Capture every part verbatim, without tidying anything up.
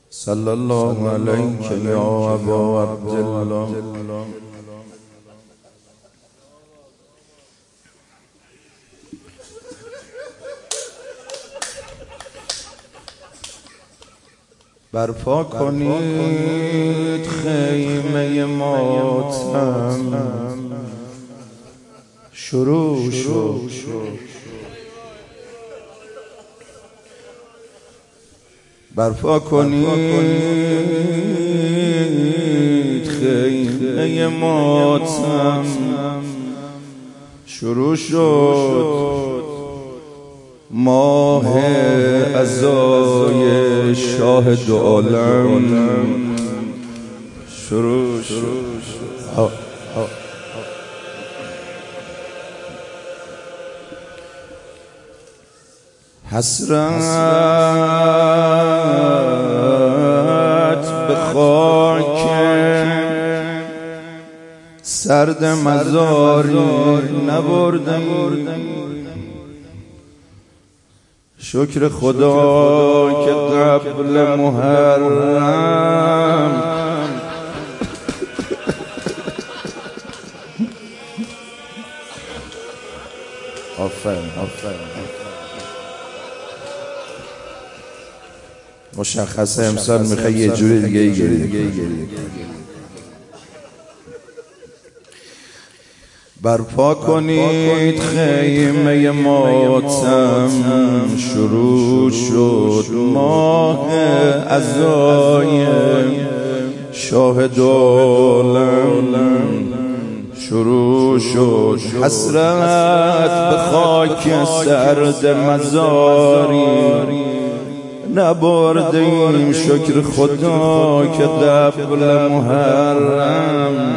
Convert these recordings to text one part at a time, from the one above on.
صلی الله علیک یا ابا عبدالله. برپا کنید خیمه ماتم، شروع شد. برپا کنید خیمه ماتم، شروع شد. ماه عزای شاهد عالم شروع شد. حسرت به خاک سرد مزاری نبردم، شکر خدا که قبل محرم آفرین آفرین مشخصه امسال میخوای یه جوری دیگه گریه. برپا کنید خیمه ماتم، شروع شد. ماه عزای شاهد عالم شروع شد. حسرت به خاک سرد مزاری نبردیم، شکر خدا که قبل محرم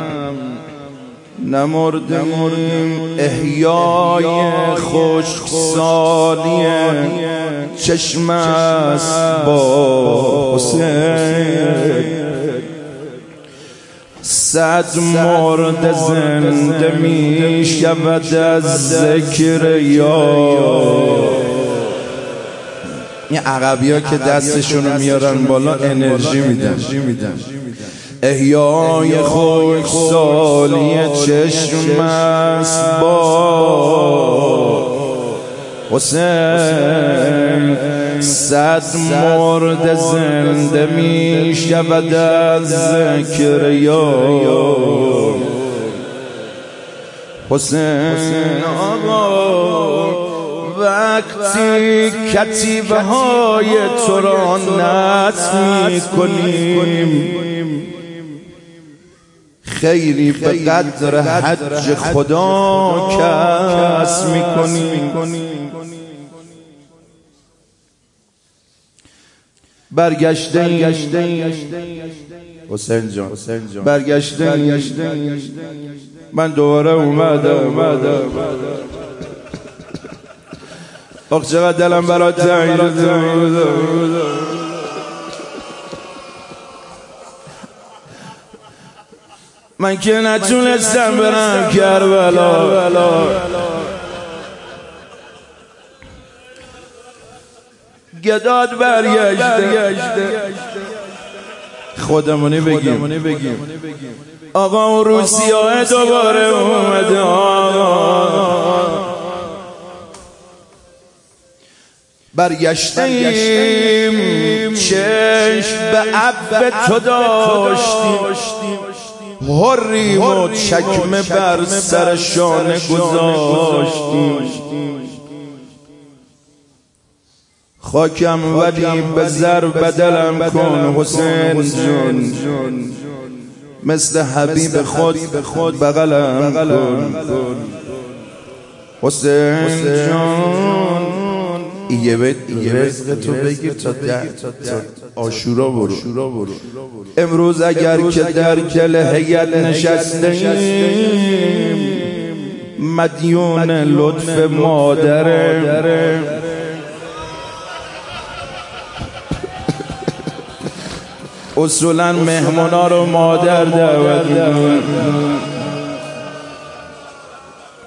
نمردیم. احیای خشکسالی چشم است با حسین، صد مرد زنده می شود از ذکر یار. این عقبی ها که دستشونو میارن بالا انرژی میدن. احیای خشکسالی چشم است با حسین، صد مرد زنده می شود از ذکر یار. حسین آقا وقتی کتیبه های تو را نصب می کنیم، خیری به قدر حج خدا کسب می کنیم. برگشته حسین جان برگشته من دوباره اومدم. آخ چقدر دلم برات تنگ شده. من که نتونستم برم کربلا، گداد برگشته. خودمونی بگیم آقا اون روسیاه دوباره اومده. آقا برگشتیم چشم به عب تو داشتیم، حریم و چکمه بر سر شانه گذاشتیم. خاکم ولی به زر بدلم کن حسین جون، مثل حبیب خود بغلم کن حسین جون. یه بیت رزق تو بگیر تا عاشورا برو. امروز اگر که در گل هیئت نشستیم، مدیون لطف مادره. اصولا مهمونا رو مادر دعوت میکنن،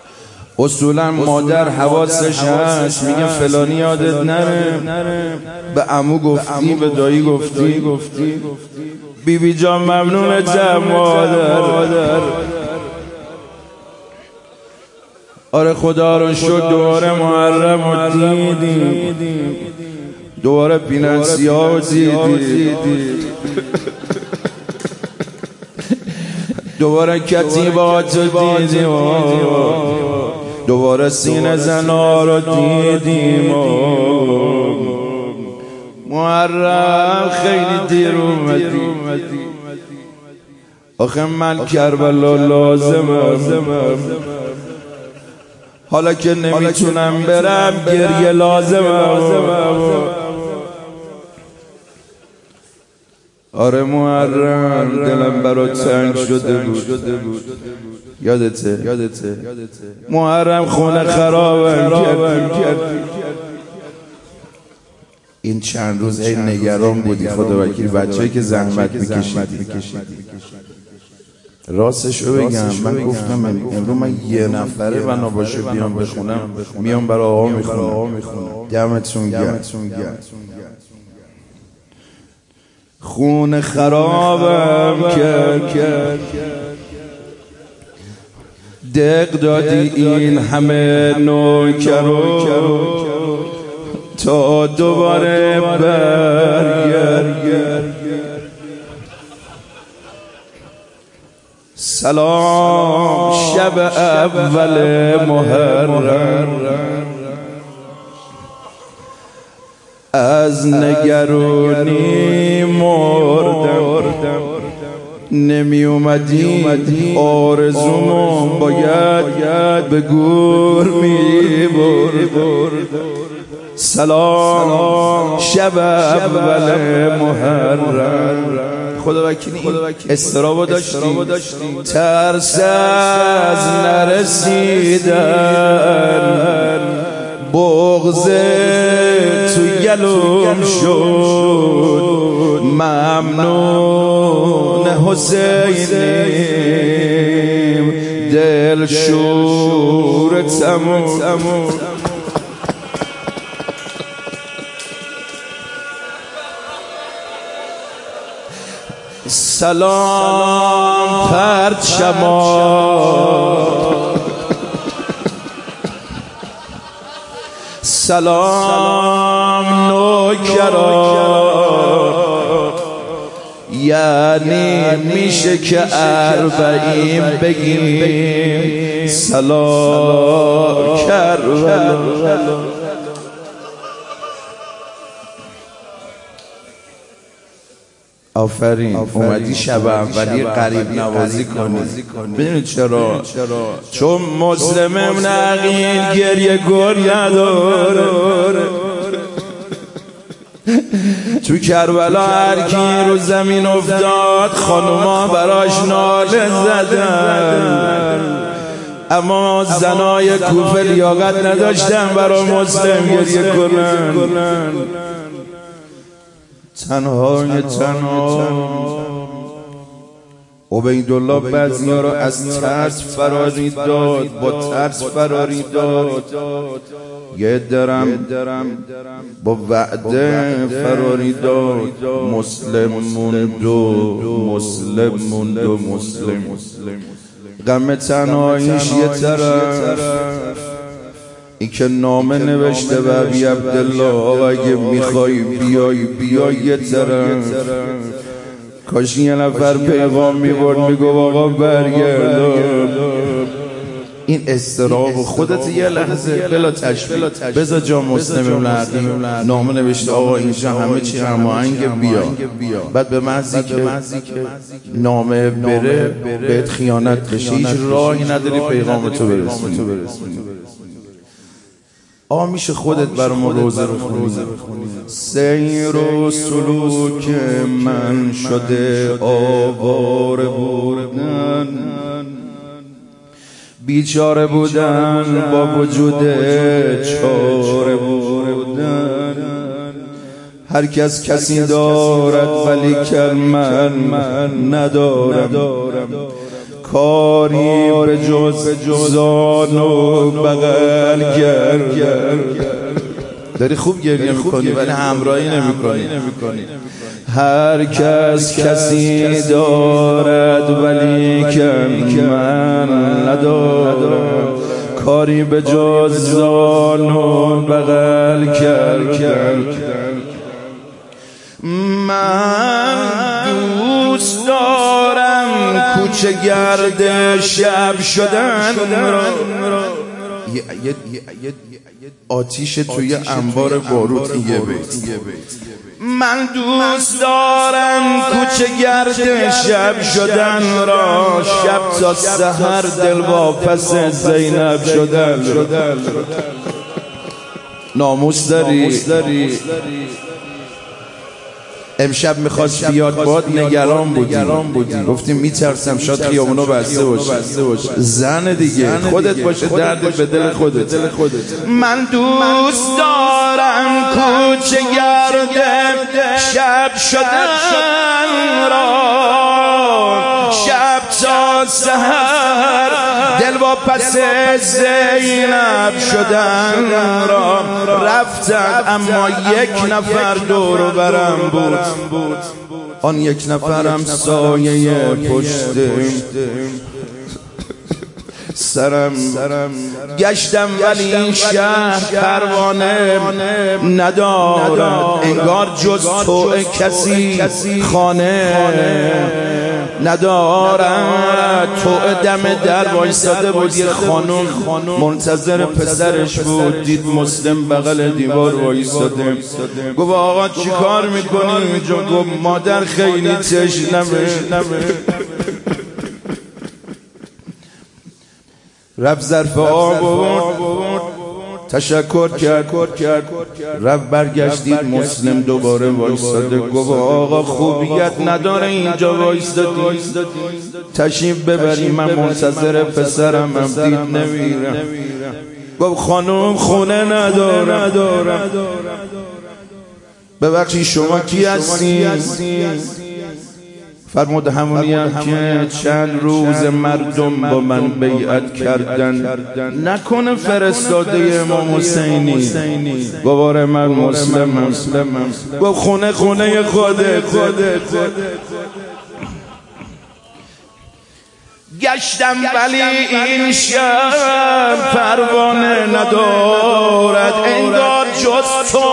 اصولا مادر حواسش هست، میگه فلانی یادت نره به عمو گفتی، به دایی گفتی، بی بی جان ممنونتم مادر. آره خدا رو شد دوباره محرم رو دیدیم، دوباره پیننسیا رو دیدیم، دوباره کتیبات رو دیدیم، دوباره سینه زنا رو دیدیم. محرم خیلی دیر اومدی، آخه من کربلا لازمم، حالا که نمیتونم برم گریه لازمم. آره محرم دلم برات تنگ شده بود، یادته محرم خونه خرابم کردی. این چند روز هی نگران بودی خدا وکیل بچه‌ای که زحمت میکشید. راستشو بگم من گفتم امروز من یه نفره بنا باشه بیام بخونم، میام برای آقا میخونم. دمتون گرم. خونه خرابم کرد، دق دادی این همه نوکرو تا دوباره برگرد. سلام شب اول محرم، از نگرانی مردم، نمی اومدی آرزومون باید به گور می برد. سلام شب اول محرم. خدا وکیلی استرابو داشتی، ترس از نرسیدن، بغض تو گلوم شد، ممنون حسینیم، دل شور تموم. سلام پرچما، سلام نوکرا، یعنی میشه که اربعین بگیم سلام کربلا. آفرین اومدی شب اولی قریب نوازی کنی. ببینید چرا؟ چون مسلمم نقین گریه گر نداره. تو کربلا هر کی رو زمین افتاد خانوما براش ناله زدن، اما زنای کوفه لیاقت نداشتن برا مسلم گریه کنن. تنهای تنها عبیدالله بعضیا رو از ترس فراری داد، با ترس فراری داد. یه درم با وعده فراری داد. مسلم موند و مسلم موند و مسلم. غم تنهاییش یه طرف، این که نامه نوشته به ابی عبدالله آقا اگه میخوای بیای بیای یه طرف. کاش یه نفر پیغام میبرد میگو آقا برگرد. این استراب خودت یه لحظه بلا تشبیه بذار جا مسلم نقیم نامه نوشته آقا اینجا همه چی هماهنگ بیا. بعد به محضی که نامه بره بهت خیانت بشه، هیچ راهی نداری پیغام تو برسونی. آقا میشه خودت برای ما روزه بخونی؟ سیر و سلوک من شده آواره بودن، بیچاره بودن با وجود چاره بودن. هر کس کسی دارد ولی کل من من ندارم، کاری به جز زان و بغل گرد. داری خوب گریه میکنی ولی همراهی نمیکنی. هر کس کسی دارد ولی که من ندارم، کاری به جز زان و بغل کرد. من دوست دارم کوچه گرد شب شدن را، آتیش توی انبار باروت. یه بیت من دوست دارم کوچه گرد شب شدن را، شب تا سحر دل واپس زینب شدن. ناموس داری امشب میخواست بیاد باد، نگران بودی گفتیم میترسم شاید خیابونو بسته باشه. زن دیگه خودت باشه، دردت به دل خودت. من دوست دارم کوچه گرد شب شدن را، شب تا سحر دل واپس زینب شدن را. رفتن اما یک نفر دور و برم بود، آن یک نفرم سایه پشت سرم. گشتم ولی این شهر پروانه ندارد، انگار جز تو کسی خانه ندارد. تو دم در وایساده بود، یه خانم منتظر پسرش بود، دید مسلم بغل دیوار وایساده. گفت آقا چی کار میکنی اینجا؟ گفت مادر خیلی تشنمه. رفت ظرف آب آورد، تشکر کرد، رفت برگشتید مسلم دوباره وایستاده. گفت آقا خوبیت نداره اینجا وایستادی، تشریف ببریم، من منتظر پسرم هم دید نمیرم. گفت خانم خونه ندارم. ببخشید شما کی هستی؟ فرمود همونی هم که چند روز مردم با من بیعت کردن، نکنه فرستاده امام حسینی. گواره من مسلمم. گفت خونه خونه خودت. گشتم ولی این شب پروانه ندارد، انگار جز تو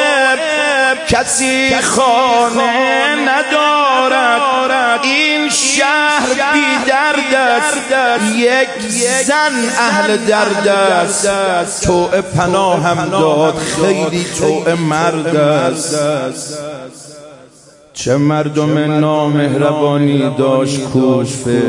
کسی خانه ندارد. این شهر بی درد است، یک زن اهل درد است. تو پناهم داد، خیلی تو مرد است. چه مردم نامهربانی داشت کوفه.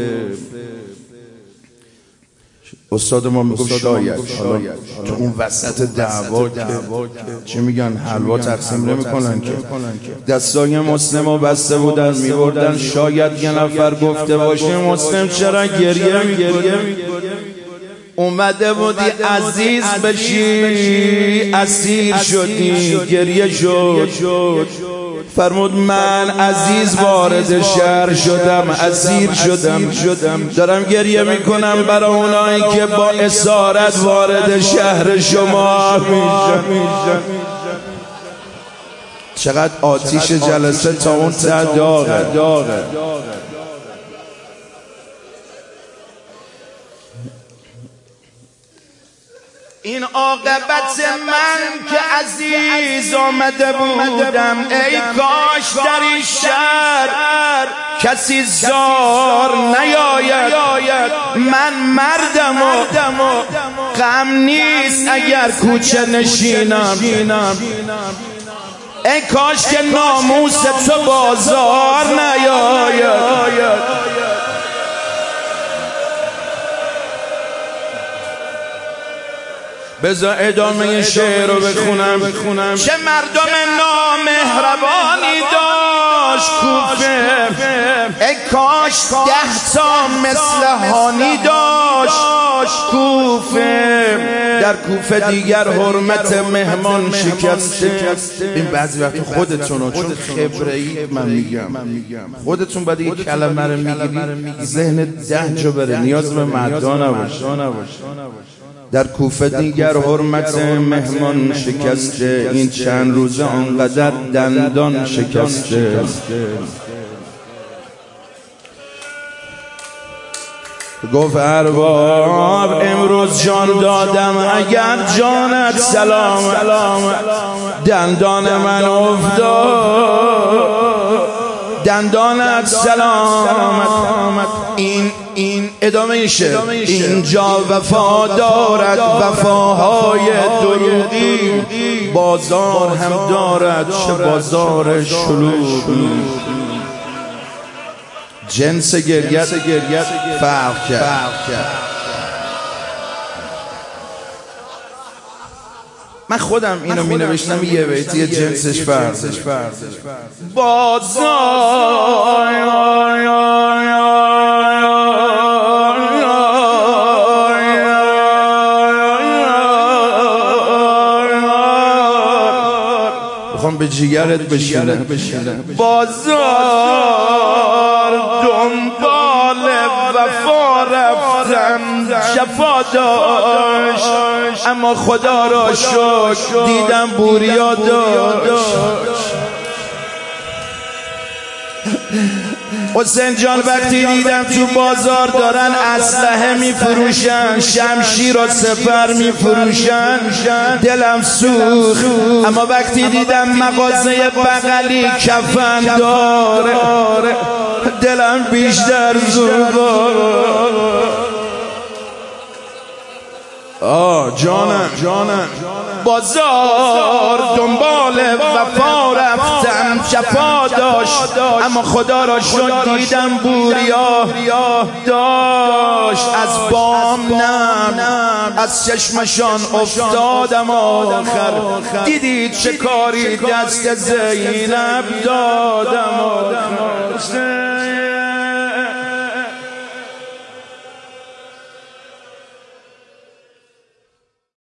استاد ما میگفت شاید تو اون وسط دعوا که چی میگن حلوا تقسیم نمیکنن که دستای مسلم رو بسته بودن میبردن، شاید یه نفر گفته باشه مسلم چرا گریه میگریه اومده بودی عزیز بشی اسیر شدی گریه شد. فرمود من عزیز وارد شهر شدم، اسیر شدم شدم دارم گریه میکنم برای اونایی که با اسارت وارد شهر شما میشن. چقدر آتیش جلسه تا اون ته داغه. این عاقبت من که عزیز آمده بودم، ای کاش در این شهر کسی زار نیاید. من مردم و غم نیست اگر کوچه نشینم، ای کاش که ناموس تو بازار نیاید. بذار ادامه شعر رو بخونم. چه مردم نامهربانی داشت کوفه، ای کاش ده تا مثل هانی داشت کوفه. در کوفه دیگر حرمت مهمان شکسته. این بعضی وقت خودتونو چون خبره‌ای من میگم خودتون بعد یک کلمه رو میگیری ذهن ده جا بره، نیاز به مدعا نباشه. در کوفه دیگر حرمت مهمان شکسته، این چند روزه آنقدر دندان شکسته. گفت ارباب امروز جان دادم اگر جانت سلام، دندان من افتاد دندانت سلامت. این این ادامه ایشه اینجا وفا دارد وفاهای دروغی، بازار هم دارد چه بازار شلوغی. جنس گریت فرق کرد. من خودم اینو می نوشتم یه بیتی جنسش فرق بازار بخوام به جیگرت بشینه. بازار دنبال وفا رفتم جفا داشت، اما خدا را شکر دیدم بوریا داشت. حسین جان وقتی دیدم تو بازار دارن اسلحه میفروشن، شمشیر و سپر میفروشن، دلم سوخت. اما وقتی دیدم مغازه بغلی کفن داره، دلم بیشتر زود. آه جانم جانم بازار دنبال وفا رفتم جفا داشت، اما خدا را شکر دیدم بوریا داشت. از بام نم از چشمشان افتادم آخر، دیدید چه کاری دست زینب دادم.